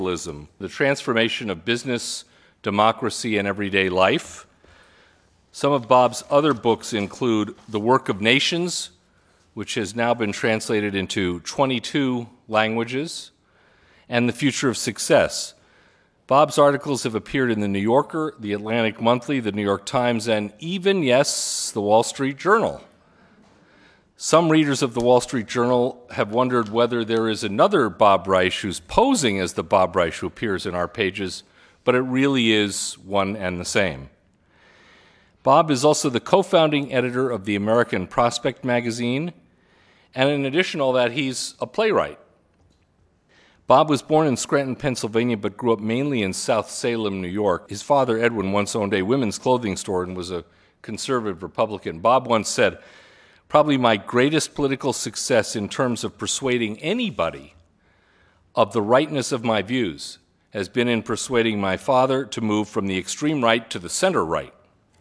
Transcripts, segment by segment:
The transformation of business, democracy, and everyday life. Some of Bob's other books include The Work of Nations, which has now been translated into 22 languages, and The Future of Success. Bob's articles have appeared in The New Yorker, The Atlantic Monthly, The New York Times, and even, yes, The Wall Street Journal. Some readers of The Wall Street Journal have wondered whether there is another Bob Reich who's posing as the Bob Reich who appears in our pages, but it really is one and the same. Bob is also the co-founding editor of the American Prospect magazine, and in addition to all that, he's a playwright. Bob was born in Scranton, Pennsylvania, but grew up mainly in South Salem, New York. His father, Edwin, once owned a women's clothing store and was a conservative Republican. Bob once said, "Probably my greatest political success in terms of persuading anybody of the rightness of my views has been in persuading my father to move from the extreme right to the center right."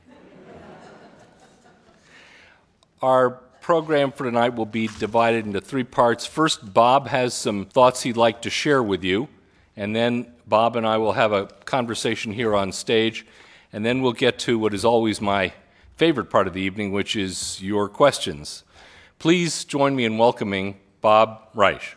Our program for tonight will be divided into three parts. First, Bob has some thoughts he'd like to share with you, and then Bob and I will have a conversation here on stage, and then we'll get to what is always my favorite part of the evening, which is your questions. Please join me in welcoming Bob Reich.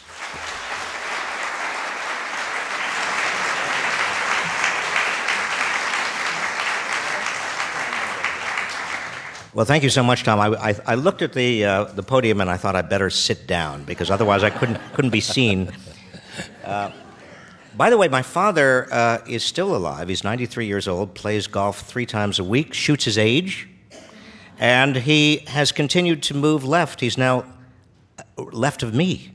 Well, thank you so much, Tom. I looked at the podium and I thought I'd better sit down because otherwise I couldn't be seen. By the way, my father is still alive. He's 93 years old, plays golf 3 times a week, shoots his age, and he has continued to move left. He's now left of me.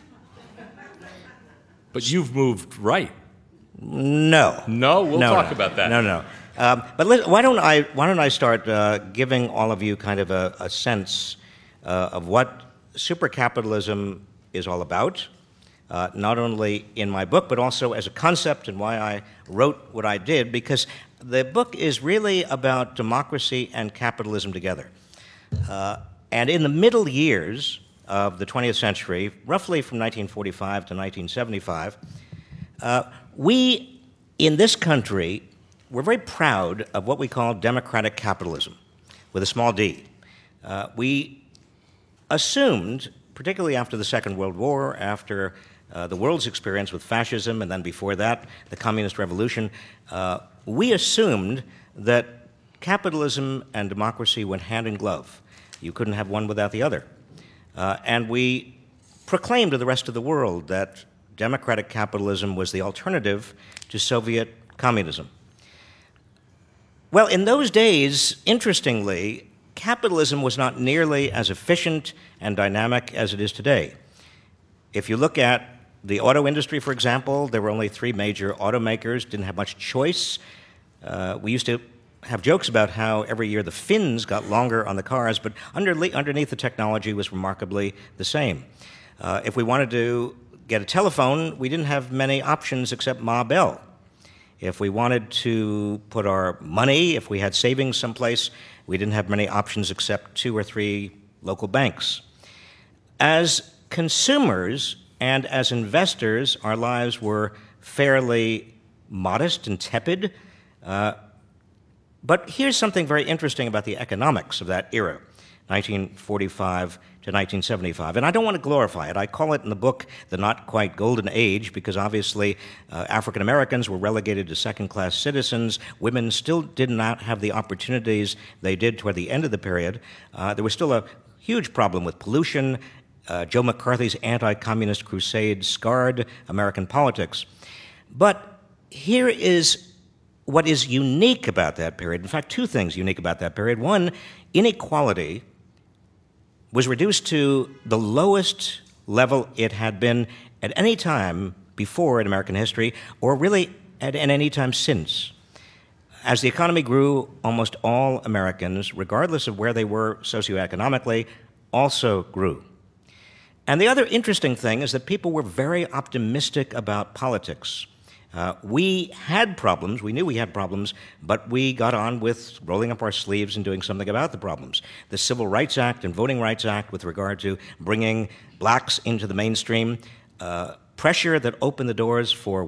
But you've moved right. No. No? We'll talk about that. No. But why don't I start giving all of you kind of a sense of what supercapitalism is all about, not only in my book, but also as a concept and why I wrote what I did, because the book is really about democracy and capitalism together. And in the middle years of the 20th century, roughly from 1945 to 1975, we in this country we're very proud of what we call democratic capitalism, with a small d. We assumed, particularly after the Second World War, after the world's experience with fascism, and then before that, the Communist Revolution, we assumed that capitalism and democracy went hand in glove. You couldn't have one without the other. And we proclaimed to the rest of the world that democratic capitalism was the alternative to Soviet communism. Well, in those days, interestingly, capitalism was not nearly as efficient and dynamic as it is today. If you look at the auto industry, for example, there were only 3 major automakers, didn't have much choice. We used to have jokes about how every year the fins got longer on the cars, but underneath the technology was remarkably the same. If we wanted to get a telephone, we didn't have many options except Ma Bell. If we wanted to put our money, if we had savings someplace, we didn't have many options except 2 or 3 local banks. As consumers and as investors, our lives were fairly modest and tepid. But here's something very interesting about the economics of that era, 1945 to 1975. And I don't want to glorify it. I call it in the book the not quite golden age because obviously African Americans were relegated to second-class citizens. Women still did not have the opportunities they did toward the end of the period. There was still a huge problem with pollution. Joe McCarthy's anti-communist crusade scarred American politics. But here is what is unique about that period. In fact, 2 things unique about that period. One, inequality was reduced to the lowest level it had been at any time before in American history, or really at any time since. As the economy grew, almost all Americans, regardless of where they were socioeconomically, also grew. And the other interesting thing is that people were very optimistic about politics. We had problems, we knew we had problems, but we got on with rolling up our sleeves and doing something about the problems. The Civil Rights Act and Voting Rights Act with regard to bringing blacks into the mainstream, pressure that opened the doors for